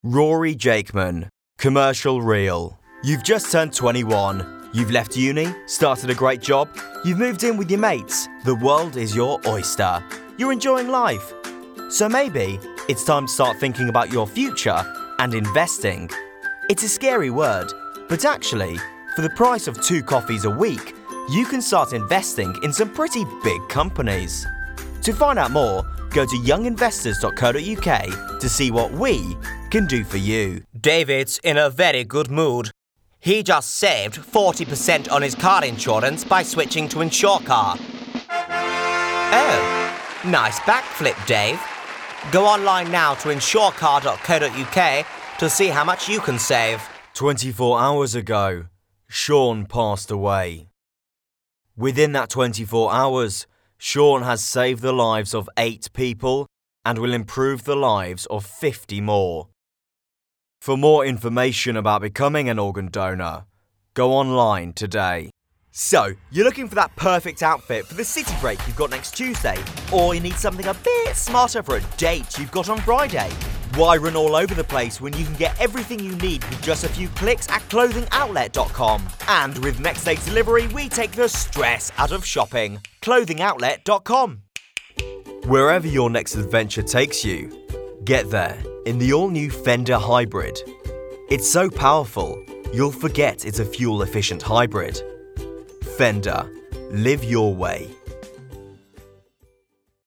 Rory Jakeman, commercial reel. You've just turned 21. You've left uni, started a great job, you've moved in with your mates. The world is your oyster. You're enjoying life. So maybe it's time to start thinking about your future and investing. It's a scary word, but actually, for the price of 2 coffees a week, you can start investing in some pretty big companies. To find out more, go to younginvestors.co.uk to see what we can do for you. David's in a very good mood. He just saved 40% on his car insurance by switching to InsureCar. Oh, nice backflip, Dave. Go online now to insurecar.co.uk to see how much you can save. 24 hours ago, Sean passed away. Within that 24 hours, Sean has saved the lives of 8 people and will improve the lives of 50 more. For more information about becoming an organ donor, go online today. So, you're looking for that perfect outfit for the city break you've got next Tuesday, or you need something a bit smarter for a date you've got on Friday? Why run all over the place when you can get everything you need with just a few clicks at clothingoutlet.com? And with next day delivery, we take the stress out of shopping. Clothingoutlet.com. Wherever your next adventure takes you, get there in the all-new Fender Hybrid. It's so powerful, you'll forget it's a fuel-efficient hybrid. Fender, live your way.